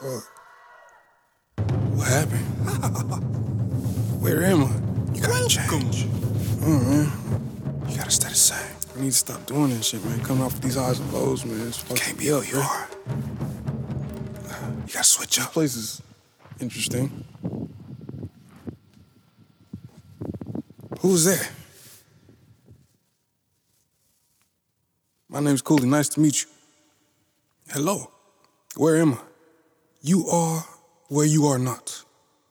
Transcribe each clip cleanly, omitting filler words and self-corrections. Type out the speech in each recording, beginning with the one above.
What happened? Where am I? You gotta change. Man. You gotta stay the same. I need to stop doing this shit, man. Coming off of these highs and lows, man. It's can't be who you are. You gotta switch up. This place is interesting. Who's there? My name's Cooley. Nice to meet you. Hello. Where am I? You are where you are not.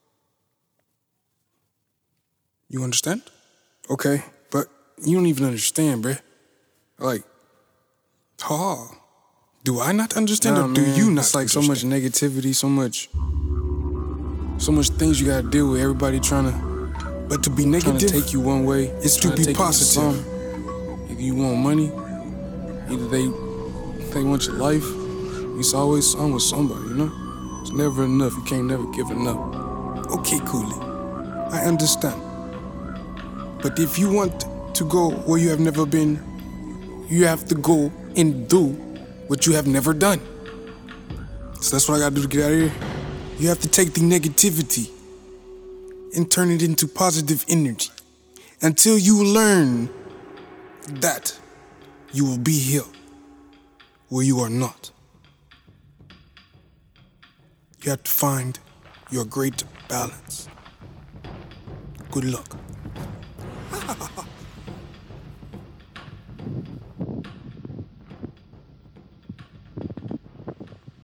You understand? Okay, but you don't even understand, bruh. Like, do I not understand or do you not? It's like understand? So much negativity, so much things you gotta deal with. Everybody trying to, but to be negative, to take you one way, it's to be positive. Either you want money, either they want your life. It's always some with somebody, you know? It's never enough. You can't never give enough. Okay, Cooley, I understand. But if you want to go where you have never been, you have to go and do what you have never done. So that's what I gotta do to get out of here. You have to take the negativity and turn it into positive energy. Until you learn that, you will be here where you are not. You have to find your great balance. Good luck.